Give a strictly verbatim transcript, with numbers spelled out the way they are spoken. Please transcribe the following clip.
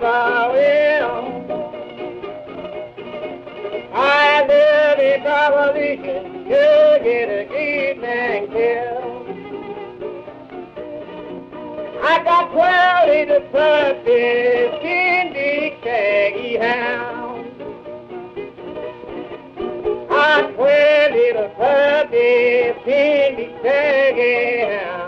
never will. I live in revolution, you get a evening kill. I got twelve little puppies in the shaggy house. I got twelve little puppies in the shaggy house.